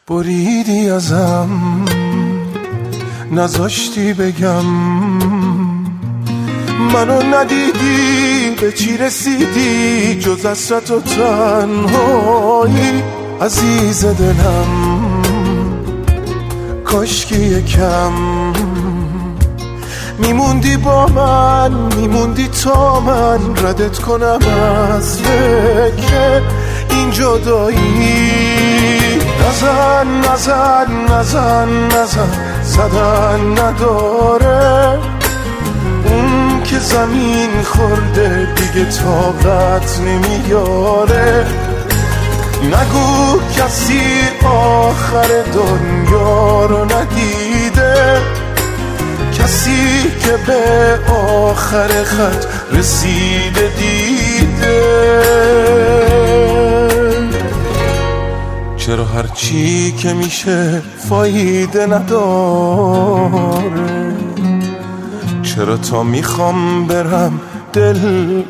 بریدی ازم، نذاشتی بگم، منو ندیدی، به چی رسیدی جز حسرت و تنهایی. عزیز دلم کاشکی یکم میموندی با من، میموندی تا من ردت کنم از فکر این جدایی. نزن نزن نزن نزن، زدن نداره، اون که زمین خورده دیگه طاقت نمیاره. نگو کسی آخر دنیا رو ندیده، کسی که به آخر خط رسیده دیده. چرا هرچی که میشه فایده نداره؟ چرا تا میخوام برم دل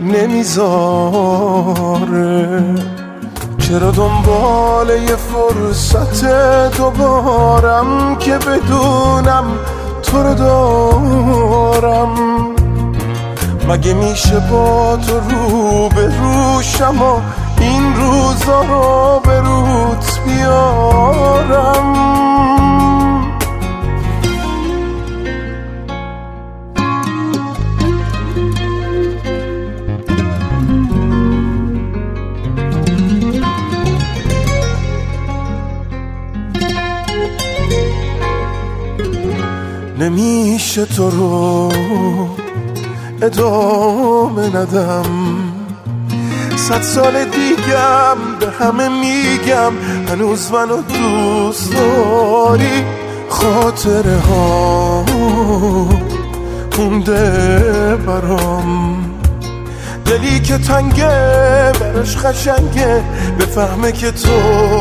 نمیذاره؟ چرا دنبال یه فرصت دوبارم که بدونم تو رو دارم؟ مگه میشه با تو رو به روشم و این روزا رو به روت بیارم؟ نمیشه تو رو ادامه ندم، 100 سال دیگم به همه میگم هنوز منو دوست داری. خاطره ها مونده برام، دلی که تنگه براش قشنگه، بفهمه که تو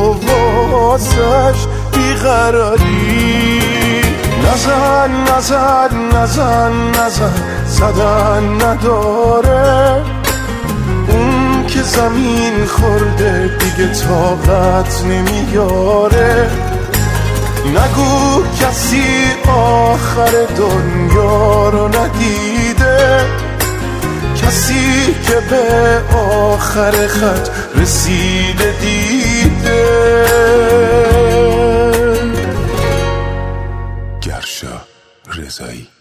واسش بیقراری. نزن نزن نزن نزن، زدن نداره، اون که زمین خورده دیگه طاقت نمیاره. نگو کسی آخر دنیا رو ندیده، کسی که به آخر خط رسیده دیده. گرشا رضایی.